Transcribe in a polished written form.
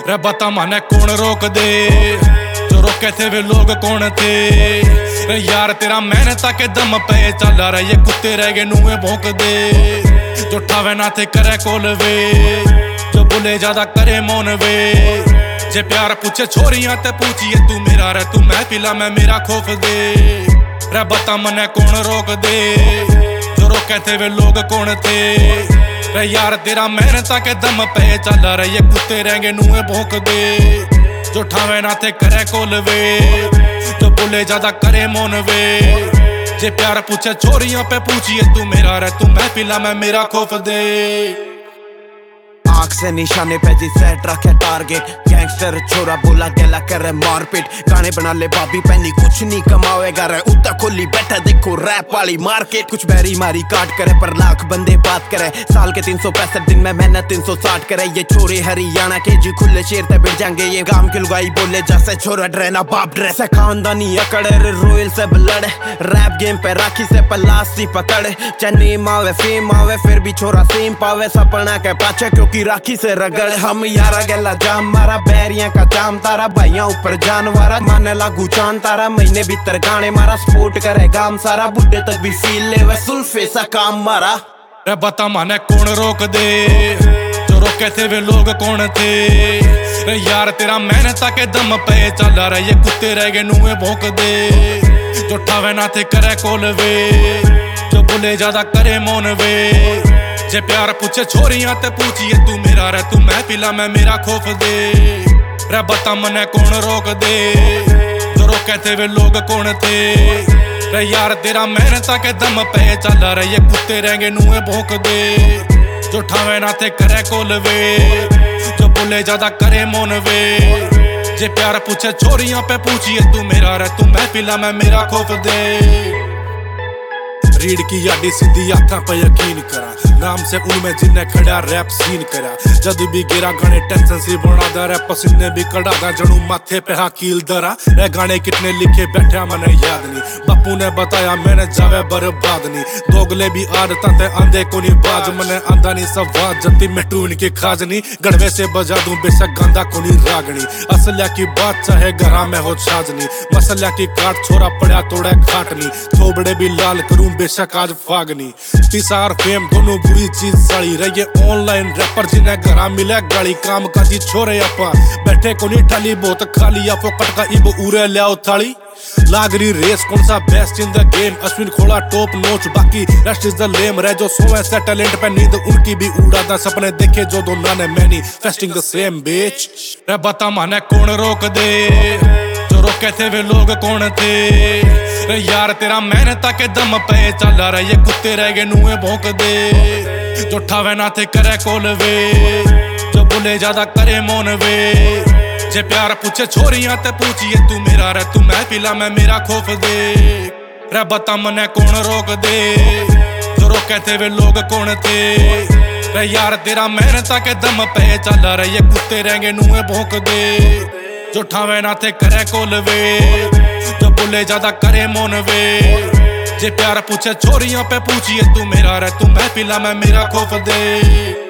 रे बता माने कौन रोक दे, जो रोके थे वे लोग कौन थे। रे यार तेरा मेहनत के दम पे चल रहा ये कुत्ते रह गए नुए भौंक दे। जो ठावे ना थे करे कोल वे, जो बोले ज्यादा करे मौन वे। जे प्यार पूछे छोरियां ते पूछिए तू मेरा रे तू महफिला में मेरा खौफ दे। रे बता मने कौन रोक दे, जो रोके थे वे लोग कौन थे। रे यार तेरा मेहनत के दम पे चल रहा ये कुत्ते रह गए नुए भौंक दे। जो ठावे ना थे करे कोल वे, जो बोले ज्यादा करे मौन वे। जे प्यार पूछे छोरियां पे पूछिए तू मेरा रे तू महफिला में मेरा खौफ दे। आँख से निशाने पे जी सेट रखे टारगेट, गैंगस्टर छोरा बोला गेला करे मारपीट। गाने बना ले बाबी पैनी कुछ नहीं कमावेगा रे, उत्ता खोली बैठा देखो रैप वाली मार्केट। कुछ बैरी मारी काट करे पर लाख बंदे बात करे, साल के 365 दिन में मेहनत 360 करे। ये छोरे हरियाणा के जी खुले शेर ते बिड़ जाएंगे, ये गांव के लुगाई बोले जैसे छोरा डरे ना बाप डरे। से खानदानी अकड़े रे रोयल से लड़े, रैप गेम पे राखी से पलास सी पकड़े। चन्नी मावे फेम आवे फिर भी छोरा सेम पावे, सपना के पाछे क्योंकि राखी से रगड़। हम यारा गेला जाम मारा बैरियां का जाम तारा, भाइयां ऊपर जानवारा माने लागू चांद तारा। महीने भीतर गाने मारा सपोर्ट करे गाम सारा, बुढ़े तक भी फील ले वे सुल्फे सा काम मारा। रे बता माने कौन रोक दे, जो रोके थे वे लोग कौन थे। रे यार तेरा मेहनत के दम पे चल रहा ये कुत्ते रह गए नुए भौंक दे। जो ठावे ना थे करे कोल वे, जो बोले ज्यादा करे मौन वे। जे प्यार पूछे छोरियां ते पूछिए तू मेरा रे तू महफिला में मेरा खौफ दे। रे बता मने कौन रोक दे, जो रोके थे वे लोग कौन थे। रे यार तेरा मेहनत के दम पे चल रहा ये कुत्ते रह गए नुए भौंक दे। जो ठावे ना थे करे कोल वे, जो बोले ज्यादा करे मौन वे। जे प्यार पूछे छोरियां पे पूछिए तू मेरा रे तू महफिला में मेरा खौफ दे। रीड की याडी सीधी आंखों पे यकीन करा, नाम से उनमें जिन्हें खड़ा रैप सीन करा। जद भी गिरा गाने टेंशन सी बना दा, रैप पसीने भी कड़ा दा जड़ू माथे पे हाकील दरा। रे गाने कितने लिखे बैठा मने याद नहीं, बापू ने बताया मैंने जावे बर्बाद नहीं। दोगले भी आदता ते आंधे को नहीं बाज, मने आंधा नहीं सवाद जती मिट्टू इनकी खाज नहीं। गड़वे से बजा दूं बेशक गांधा को नहीं रागनी, असलिया की बात चाहे घरा में हो छाजनी। मसलिया की काट छोरा पड़ा तोड़े खाटनी, थोबड़े भी लाल करूं बेशक आज फागनी। पिसार फेम दोनों बुरी चीज साड़ी रही, ऑनलाइन रैपर जिन्हें घरा मिले गाड़ी। काम काजी छोरे अपा बैठे को नहीं ठाली, बहुत खाली या फोकट का इब उरे लियाओ थाली। लागरी रेस कौन सा best in the game, Ashwin खोला टॉप नोच बाकी रेस्ट इज द लेम। रह जो सोए से टैलेंट पे नींद उनकी भी उड़ाता, सपने देखे जो दो नाने मैनी फेस्टिंग द सेम बेच। रे बता माने कौन रोक दे, जो रोके थे वे लोग कौन थे। रे यार तेरा मेहनत के दम पे चल रहा ये कुत्ते रह गए नुए भौंक दे। जो ठावे ना थे करे कोल वे, जो बोले ज्यादा करे मौन वे। जे प्यार पूछे छोरियां ते पूछिए तू मेरा रे तू महफिला में मेरा खौफ दे। रे बता मने कौन रोक दे, जो रोके थे वे लोग कौन थे। रे यार तेरा मेहनत के दम पे चल रहा ये कुत्ते रह गए नुए भौंक दे। जो ठावे ना थे करे कोल वे, जो बोले ज्यादा करे मौन वे। जे प्यार पूछे छोरियां पे पूछिए तू मेरा रे तू महफिला में मेरा खौफ दे।